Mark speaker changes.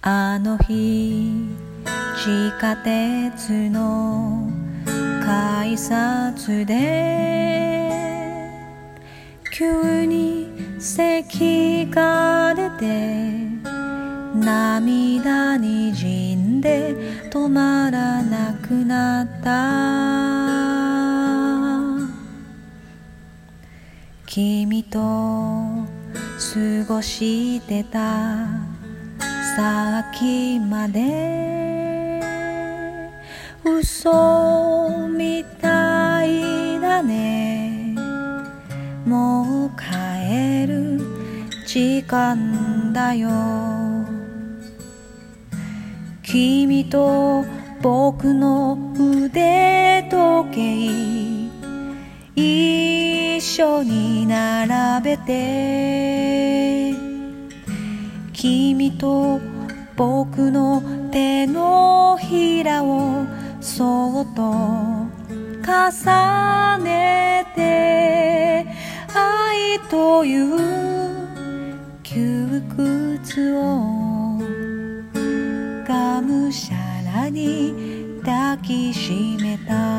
Speaker 1: あの日地下鉄の改札で急に咳が出て涙にじんで止まらなくなった。君と過ごしてたさっきまで嘘みたいだね。もう帰る時間だよ。君と僕の腕時計一緒に並べて、君と僕の手のひらをそっと重ねて、愛という窮屈をがむしゃらに抱きしめた。